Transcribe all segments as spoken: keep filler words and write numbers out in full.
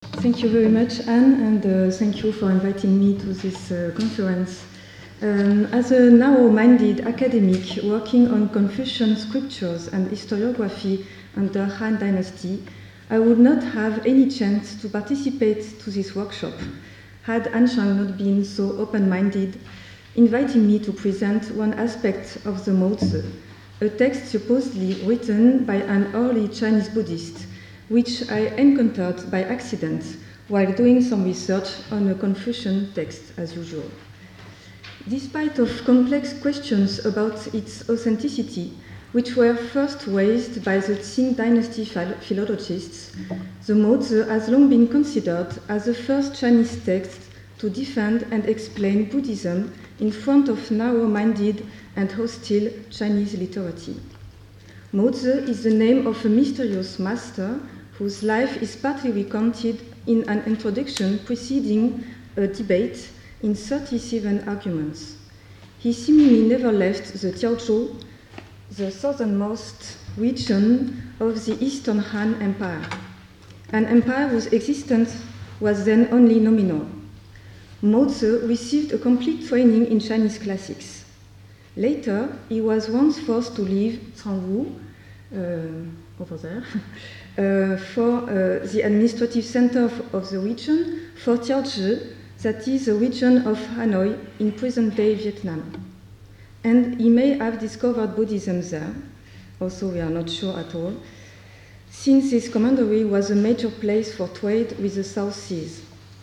Thank you very much, Anne, and uh, thank you for inviting me to this uh, conference. Um, as a narrow-minded academic working on Confucian scriptures and historiography under Han Dynasty, I would not have any chance to participate to this workshop had Anshang not been so open-minded, inviting me to present one aspect of the Mo Tzu, a text supposedly written by an early Chinese Buddhist, which I encountered by accident while doing some research on a Confucian text, as usual. Despite of complex questions about its authenticity, which were first raised by the Qing dynasty philologists, the Mo Tzu has long been considered as the first Chinese text to defend and explain Buddhism in front of narrow-minded and hostile Chinese literati. Mo Tzu is the name of a mysterious master whose life is partly recounted in an introduction preceding a debate in thirty-seven arguments. He seemingly never left the Jiaozhou, the southernmost region of the Eastern Han Empire, an empire whose existence was then only nominal. Mo Tzu received a complete training in Chinese classics. Later, he was once forced to leave Cangwu, uh, over there, uh, for uh, the administrative center of, of the region, for Tiaozhi, that is the region of Hanoi in present-day Vietnam. And he may have discovered Buddhism there, also we are not sure at all, since this commandery was a major place for trade with the South Seas.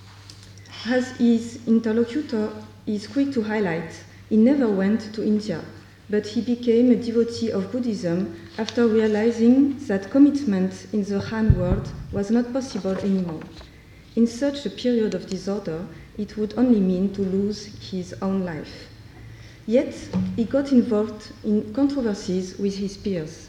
As his interlocutor is quick to highlight, he never went to India, but he became a devotee of Buddhism after realizing that commitment in the Han world was not possible anymore. In such a period of disorder, it would only mean to lose his own life. Yet, he got involved in controversies with his peers.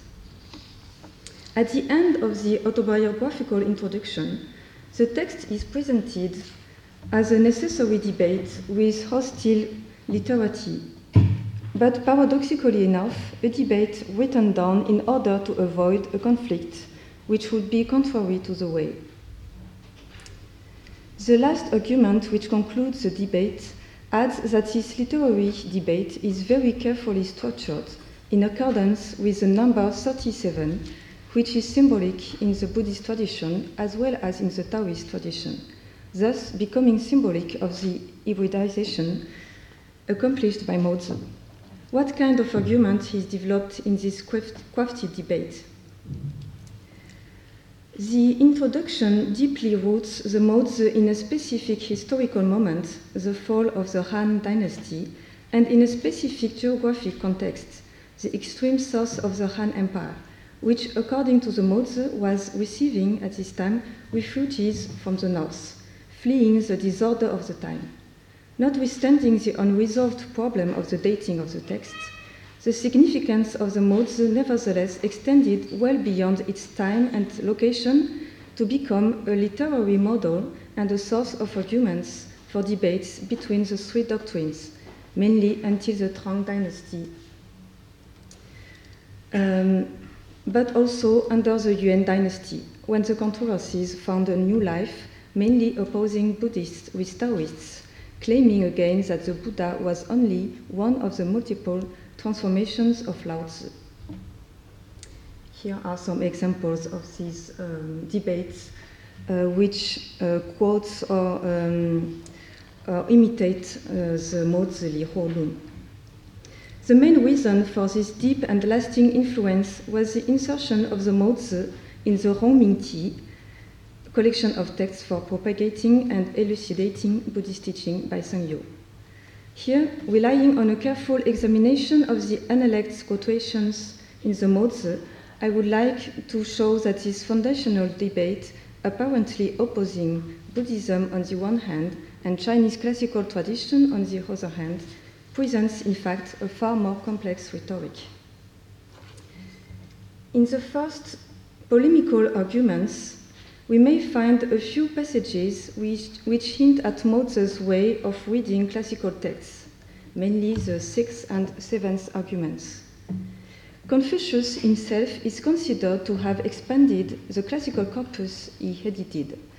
At the end of the autobiographical introduction, the text is presented as a necessary debate with hostile literati, but paradoxically enough, a debate written down in order to avoid a conflict which would be contrary to the way. The last argument, which concludes the debate, adds that this literary debate is very carefully structured in accordance with the number thirty-seven, which is symbolic in the Buddhist tradition as well as in the Taoist tradition, thus becoming symbolic of the hybridization accomplished by Mo Tzu. What kind of argument is developed in this crafty debate? The introduction deeply roots the Mo Tzu in a specific historical moment, the fall of the Han Dynasty, and in a specific geographic context, the extreme south of the Han Empire, which, according to the Mo Tzu, was receiving at this time refugees from the north, fleeing the disorder of the time. Notwithstanding the unresolved problem of the dating of the text, the significance of the Mo Tzu nevertheless extended well beyond its time and location to become a literary model and a source of arguments for debates between the three doctrines, mainly until the Tang Dynasty, um, but also under the Yuan Dynasty, when the controversies found a new life, mainly opposing Buddhists with Taoists, claiming again that the Buddha was only one of the multiple transformations of Lao Tzu. Here are some examples of these um, debates uh, which uh, quotes or um, uh, imitate uh, the Mo Tzu Li Huo Lun. The main reason for this deep and lasting influence was the insertion of the Mo Tzu in the Rongming Ti, collection of texts for propagating and elucidating Buddhist teaching by Zheng Yu. Here, relying on a careful examination of the analect quotations in the Mo Tzu, I would like to show that this foundational debate, apparently opposing Buddhism on the one hand and Chinese classical tradition on the other hand, presents in fact a far more complex rhetoric. In the first polemical arguments, we may find a few passages which, which hint at Mo Tzu's way of reading classical texts, mainly the sixth and seventh arguments. Confucius himself is considered to have expanded the classical corpus he edited,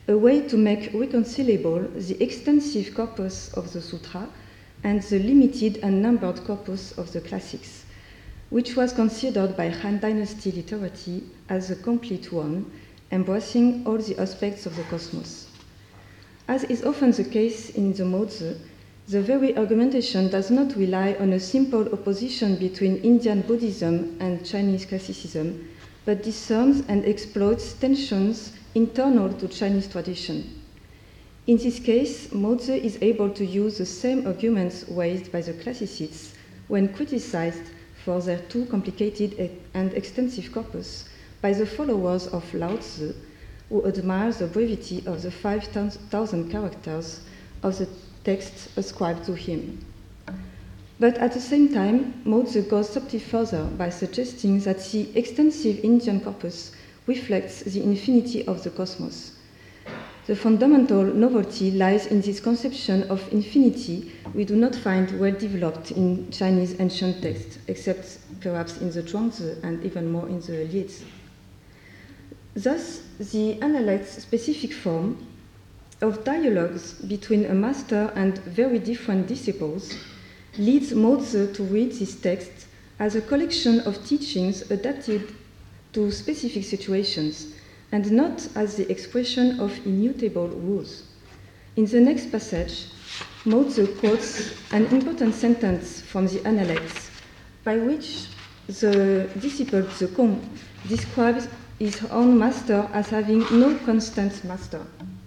a way to make reconcilable the extensive corpus of the Sutra and the limited and numbered corpus of the classics, which was considered by Han Dynasty literati as a complete one, embracing all the aspects of the cosmos. As is often the case in the Mozi, the very argumentation does not rely on a simple opposition between Indian Buddhism and Chinese classicism, but discerns and exploits tensions internal to Chinese tradition. In this case, Mozi is able to use the same arguments raised by the classicists when criticized for their too complicated and extensive corpus by the followers of Lao Tzu, who admire the brevity of the five thousand characters of the text ascribed to him. But at the same time, Mozi goes subtly further by suggesting that the extensive Indian corpus reflects the infinity of the cosmos. The fundamental novelty lies in this conception of infinity we do not find well developed in Chinese ancient texts, except perhaps in the Zhuangzi and even more in the Liezi. Thus, the analect's specific form of dialogues between a master and very different disciples leads Mozi to read this text as a collection of teachings adapted to specific situations, and not as the expression of immutable rules. In the next passage, Mozi quotes an important sentence from the Analects, by which the disciple Tzu Kung describes his own master as having no constant master.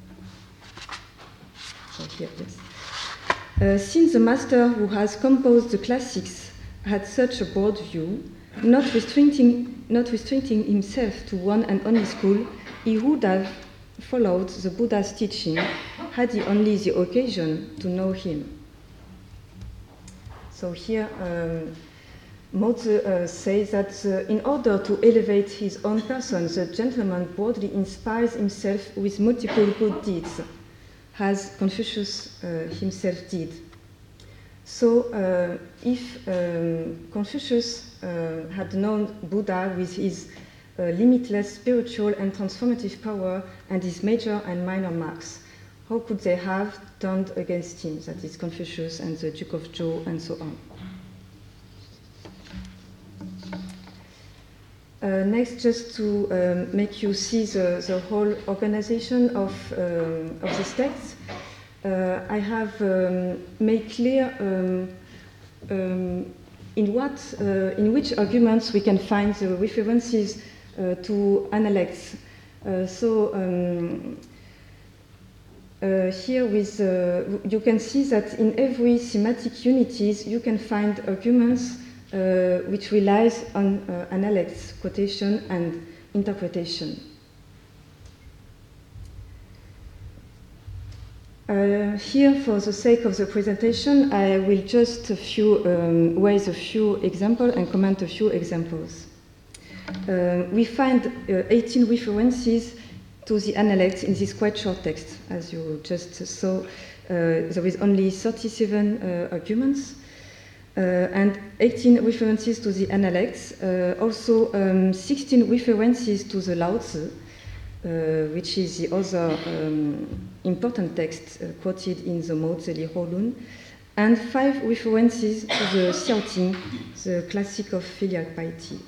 So here, yes. Uh, since the master who has composed the classics had such a broad view, not restricting, not restricting himself to one and only school, he would have followed the Buddha's teaching had he only the occasion to know him. So here, um, Mozi uh, says that uh, in order to elevate his own person, the gentleman broadly inspires himself with multiple good deeds, as Confucius uh, himself did. So uh, if um, Confucius uh, had known Buddha with his uh, limitless spiritual and transformative power and his major and minor marks, how could they have turned against him, that is Confucius and the Duke of Zhou and so on? Uh, next, just to um, make you see the, the whole organization of, um, of this text, uh, I have um, made clear um, um, in what, uh, in which arguments we can find the references uh, to analects. Uh, so um, uh, here, with uh, you can see that in every thematic unities you can find arguments Uh, which relies on uh, analects, quotation, and interpretation. Uh, here, for the sake of the presentation, I will just a few, um, raise a few examples and comment a few examples. Uh, we find uh, eighteen references to the analects in this quite short text. As you just saw, uh, there is only thirty-seven uh, arguments. Uh, and eighteen references to the analects, uh, also um, sixteen references to the Lao Tzu, uh, which is the other um, important text uh, quoted in the Mozi Li Hou Lun, and five references to the Xiaoting, the classic of filial piety.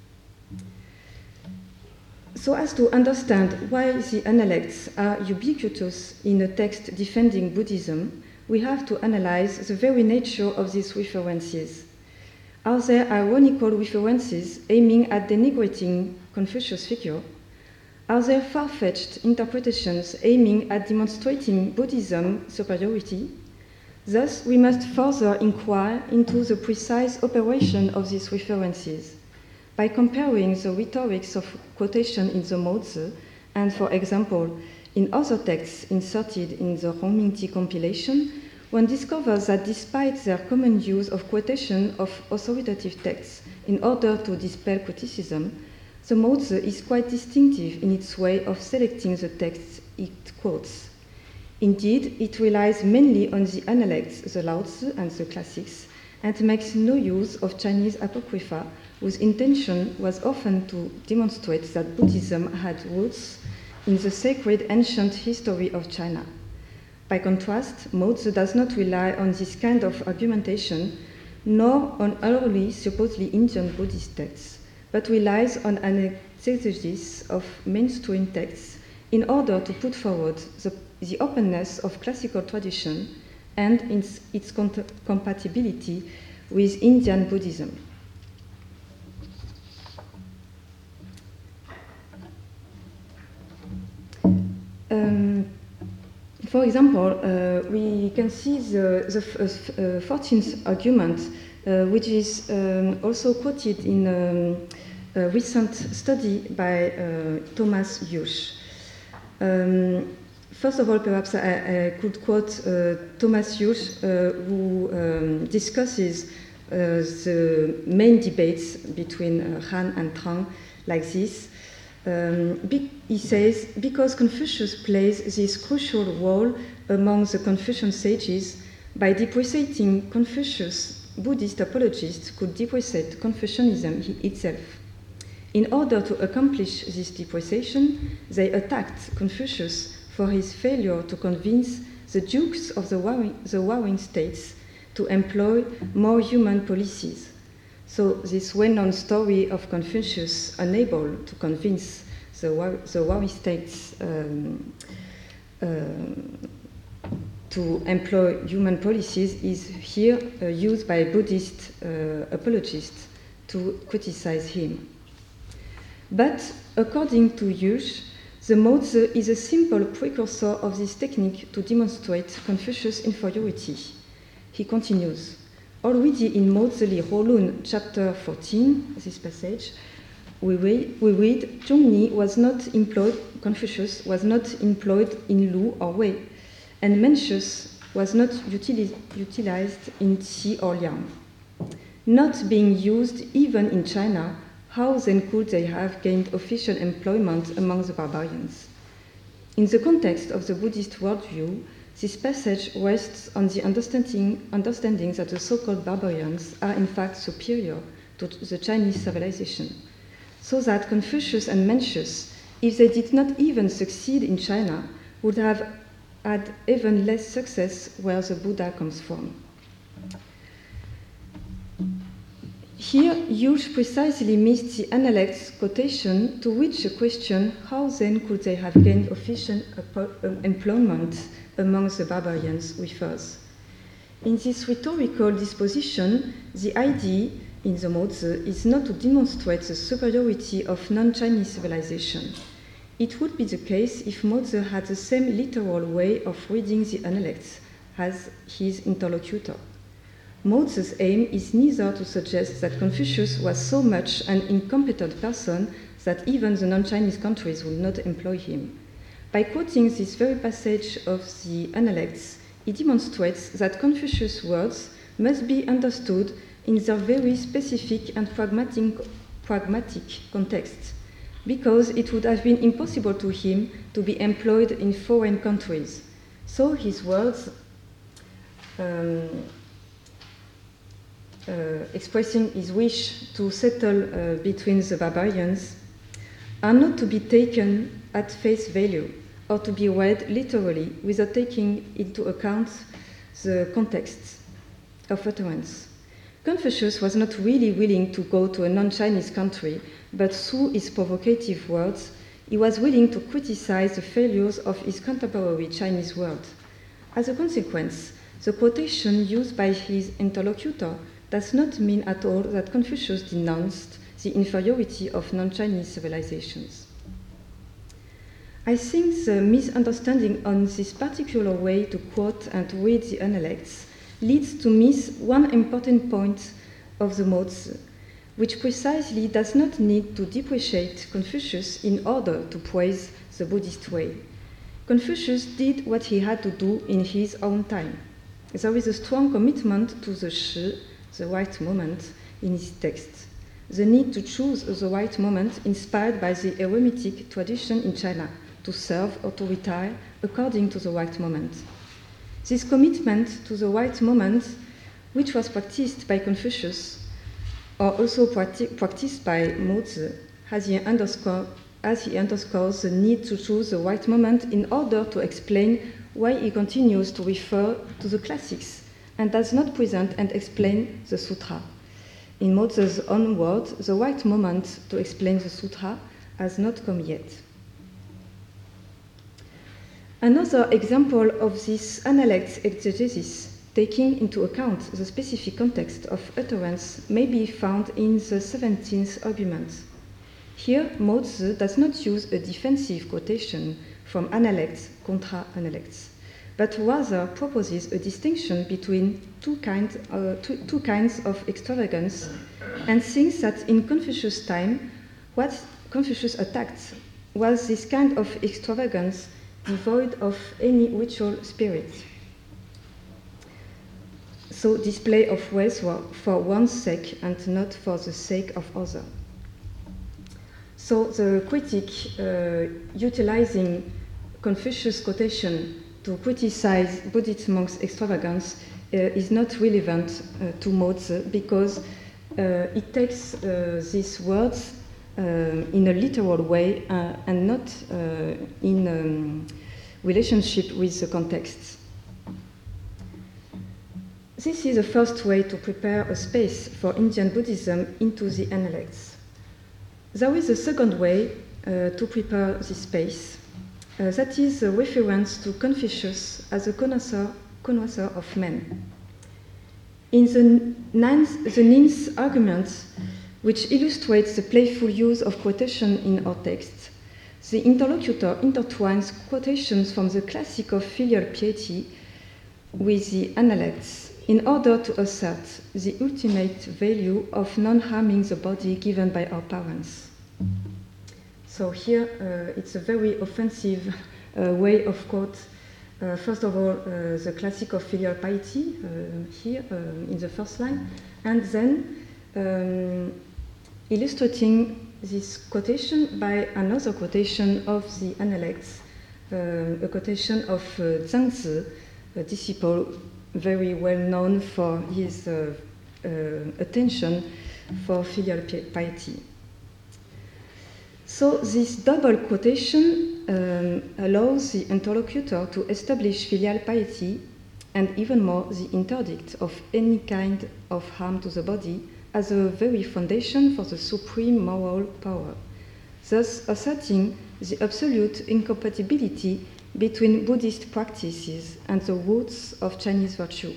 So as to understand why the analects are ubiquitous in a text defending Buddhism, we have to analyze the very nature of these references. Are there ironical references aiming at denigrating Confucius' figure? Are there far-fetched interpretations aiming at demonstrating Buddhism superiority? Thus, we must further inquire into the precise operation of these references. By comparing the rhetorics of quotation in the Mozi and, for example, in other texts inserted in the Hongmingti compilation, one discovers that despite their common use of quotation of authoritative texts in order to dispel criticism, the Mozi is quite distinctive in its way of selecting the texts it quotes. Indeed, it relies mainly on the analects, the Lao Tzu and the classics, and makes no use of Chinese apocrypha, whose intention was often to demonstrate that Buddhism had roots in the sacred ancient history of China. By contrast, Mozi does not rely on this kind of argumentation, nor on early supposedly Indian Buddhist texts, but relies on an exegesis of mainstream texts in order to put forward the, the openness of classical tradition and its, its compatibility with Indian Buddhism. Um, for example, uh, we can see the, the uh, fourteenth argument, uh, which is um, also quoted in um, a recent study by uh, Thomas Hughes. Um, first of all, perhaps I, I could quote uh, Thomas Hughes, uh, who um, discusses uh, the main debates between uh, Han and Trang like this. Um, he says, because Confucius plays this crucial role among the Confucian sages, by depreciating Confucius, Buddhist apologists could depreciate Confucianism itself. In order to accomplish this depreciation, they attacked Confucius for his failure to convince the dukes of the warring, the warring states to employ more human policies. So this well-known story of Confucius unable to convince the, war, the warring states um, uh, to employ human policies is here uh, used by Buddhist uh, apologists to criticize him. But according to Hughes, the Mozi is a simple precursor of this technique to demonstrate Confucius' inferiority. He continues, already in Mozi Li Rolun, chapter fourteen, this passage, we read, we read Zhongni was not employed, Confucius was not employed in Lu or Wei, and Mencius was not utili- utilized in Qi or Liang. Not being used even in China, how then could they have gained official employment among the barbarians? In the context of the Buddhist worldview, this passage rests on the understanding, understanding that the so-called barbarians are in fact superior to the Chinese civilization, so that Confucius and Mencius, if they did not even succeed in China, would have had even less success where the Buddha comes from. Here, Hughes precisely missed the analect's quotation to which the question, how then could they have gained official employment among the barbarians, refers. In this rhetorical disposition, the idea in the Mozi is not to demonstrate the superiority of non-Chinese civilization. It would be the case if Mozi had the same literal way of reading the analects as his interlocutor. Mozi's aim is neither to suggest that Confucius was so much an incompetent person that even the non-Chinese countries would not employ him. By quoting this very passage of the Analects, he demonstrates that Confucius' words must be understood in their very specific and pragmatic, pragmatic context, because it would have been impossible to him to be employed in foreign countries. So his words, um, uh, expressing his wish to settle uh, between the barbarians, are not to be taken at face value, or to be read literally without taking into account the context of utterance. Confucius was not really willing to go to a non-Chinese country, but through his provocative words, he was willing to criticize the failures of his contemporary Chinese world. As a consequence, the quotation used by his interlocutor does not mean at all that Confucius denounced the inferiority of non-Chinese civilizations. I think the misunderstanding on this particular way to quote and read the Analects leads to miss one important point of the Mozi, which precisely does not need to depreciate Confucius in order to praise the Buddhist way. Confucius did what he had to do in his own time. There is a strong commitment to the shi, the right moment, in his text. The need to choose the right moment inspired by the eremitic tradition in China, to serve or to retire according to the right moment. This commitment to the right moment, which was practiced by Confucius, or also practi- practiced by Mozi, has here underscored as he underscores the need to choose the right moment in order to explain why he continues to refer to the classics and does not present and explain the sutra. In Mozi's own words, the right moment to explain the sutra has not come yet. Another example of this analect exegesis, taking into account the specific context of utterance, may be found in the seventeenth argument. Here, Mozi does not use a defensive quotation from analects contra analects, but rather proposes a distinction between two, kind, uh, two, two kinds of extravagance and thinks that in Confucius' time, what Confucius attacked was this kind of extravagance devoid of any ritual spirit. So display of wealth for one's sake and not for the sake of others. So the critic uh, utilizing Confucius' quotation to criticize Buddhist monks' extravagance uh, is not relevant uh, to Mozi because uh, it takes uh, these words uh, in a literal way uh, and not uh, in um, relationship with the context. This is the first way to prepare a space for Indian Buddhism into the analects. There is a second way uh, to prepare this space. Uh, that is a reference to Confucius as a connoisseur, connoisseur of men. In the ninth, the ninth argument, which illustrates the playful use of quotation in our text, the interlocutor intertwines quotations from the classic of filial piety with the analects in order to assert the ultimate value of non-harming the body given by our parents. So here uh, it's a very offensive uh, way of quote. Uh, first of all, uh, the classic of filial piety uh, here uh, in the first line, and then um, illustrating this quotation by another quotation of the analects, uh, a quotation of uh, Zhangzi, a disciple very well known for his uh, uh, attention for filial piety. So this double quotation um, allows the interlocutor to establish filial piety and even more the interdict of any kind of harm to the body as a very foundation for the supreme moral power, thus asserting the absolute incompatibility between Buddhist practices and the roots of Chinese virtue.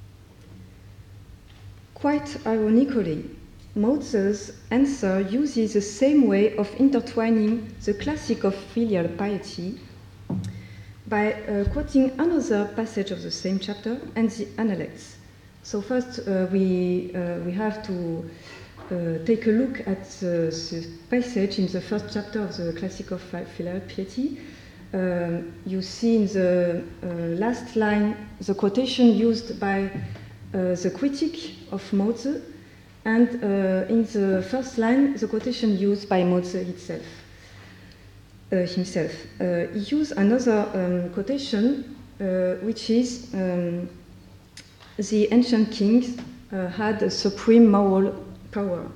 Quite ironically, Mozi's answer uses the same way of intertwining the classic of filial piety by uh, quoting another passage of the same chapter and the analects. So first uh, we, uh, we have to uh, take a look at the, the passage in the first chapter of the classic of filial piety. Um, you see in the uh, last line the quotation used by uh, the critic of Mozi, and uh, in the first line, the quotation used by Mozi itself, uh, himself. Uh, he used another um, quotation, uh, which is um, the ancient kings uh, had a supreme moral power.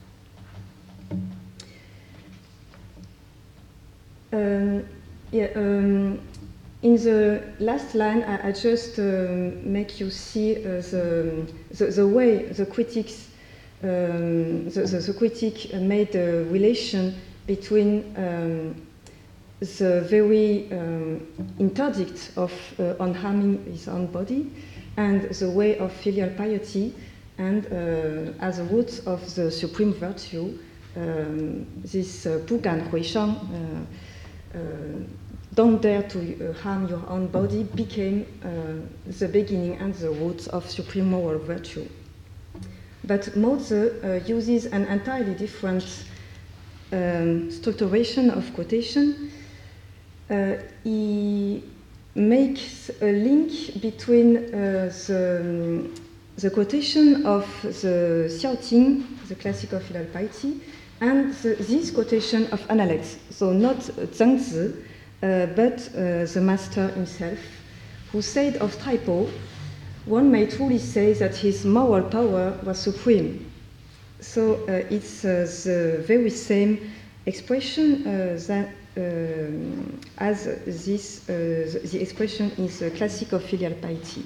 Um, yeah, um, in the last line, I, I just um, make you see uh, the, the, the way the critics Um, the, the, the critic made a relation between um, the very um, interdict of uh, on harming his own body and the way of filial piety, and uh, as a root of the supreme virtue, um, this uh, Pugan Huishang, uh, uh, don't dare to uh, harm your own body, became uh, the beginning and the root of supreme moral virtue. But Mozi uh, uses an entirely different um, structuration of quotation. Uh, he makes a link between uh, the, the quotation of the Xiaoting, the classic of filial piety, and the, this quotation of analects. So not Zhangzi, uh, but uh, the master himself, who said of Traipo, one may truly say that his moral power was supreme. So uh, it's uh, the very same expression uh, that, um, as this, uh, the, the expression is a classic of filial piety.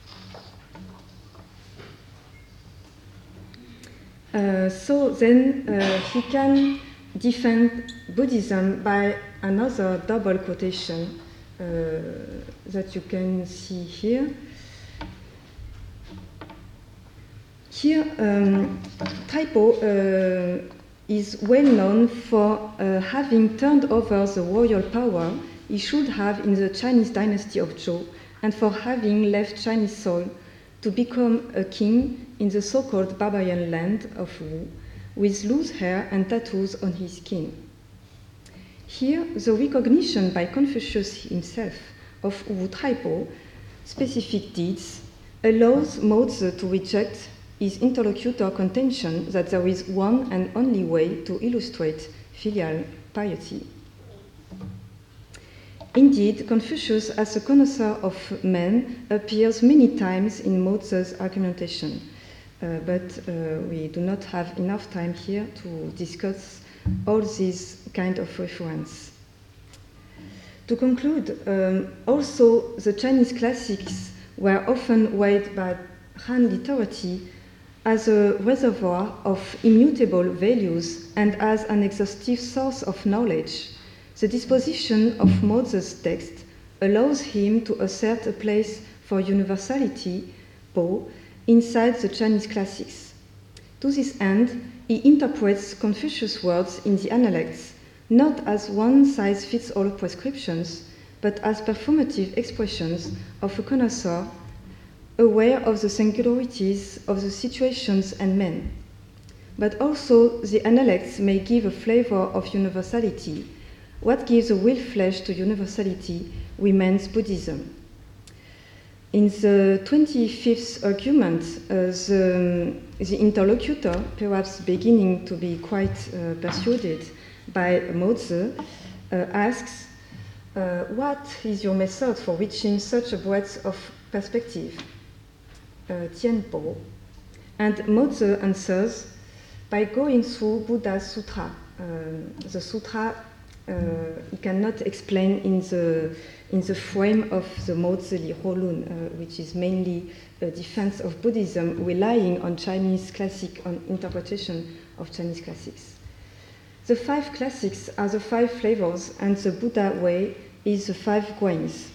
Uh, so then uh, he can defend Buddhism by another double quotation uh, that you can see here. Here, um, Traipo uh, is well known for uh, having turned over the royal power he should have in the Chinese dynasty of Zhou, and for having left Chinese soil to become a king in the so-called barbarian land of Wu, with loose hair and tattoos on his skin. Here, the recognition by Confucius himself of Wu Traipo specific deeds allows Mozi to reject his interlocutor contention that there is one and only way to illustrate filial piety. Indeed, Confucius, as a connoisseur of men, appears many times in Mozi's argumentation, uh, but uh, we do not have enough time here to discuss all these kind of reference. To conclude, um, also the Chinese classics were often weighed by Han literati as a reservoir of immutable values and as an exhaustive source of knowledge. The disposition of Mozi's text allows him to assert a place for universality, Po, inside the Chinese classics. To this end, he interprets Confucius' words in the Analects not as one-size-fits-all prescriptions, but as performative expressions of a connoisseur aware of the singularities of the situations and men. But also the Analects may give a flavor of universality. What gives a real flesh to universality remains Buddhism. In the twenty-fifth argument, uh, the, the interlocutor, perhaps beginning to be quite uh, persuaded by Mozi, uh, asks, uh, what is your method for reaching such a breadth of perspective? Uh, Tianpo. And Mozi answers by going through Buddha's sutra. Um, the sutra uh, he cannot explain in the in the frame of the Mozi Li Holun, uh, which is mainly a defense of Buddhism, relying on Chinese classic, on interpretation of Chinese classics. The five classics are the five flavors, and the Buddha way is the five grains.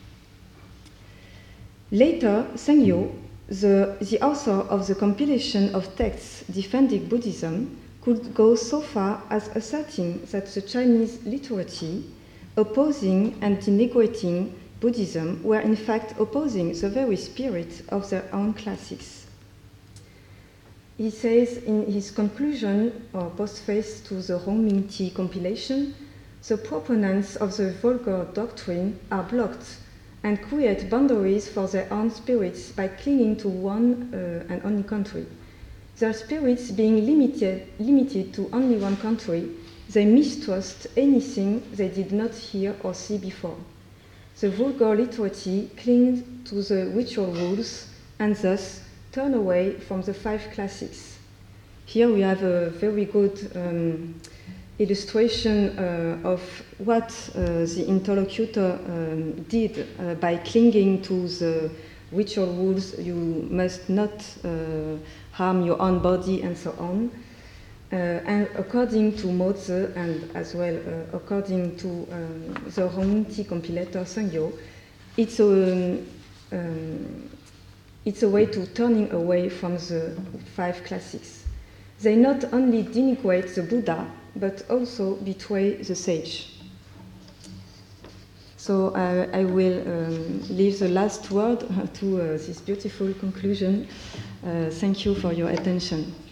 Later, Sengyo, the, the author of the compilation of texts defending Buddhism, could go so far as asserting that the Chinese literati, opposing and denigrating Buddhism, were in fact opposing the very spirit of their own classics. He says in his conclusion, or postface to the Rongmingti compilation, the proponents of the vulgar doctrine are blocked and create boundaries for their own spirits by clinging to one uh, and only country. Their spirits being limited, limited to only one country, they mistrust anything they did not hear or see before. The vulgar literati cling to the ritual rules and thus turn away from the five classics. Here we have a very good um, illustration uh, of what uh, the interlocutor um, did uh, by clinging to the ritual rules. You must not uh, harm your own body and so on. Uh, and according to Mozi, and as well uh, according to um, the Rongmingti compilator Sengyo, it's a, um, it's a way to turning away from the five classics. They not only denigrate the Buddha, but also betray the sage. So uh, I will um, leave the last word to uh, this beautiful conclusion. Uh, thank you for your attention.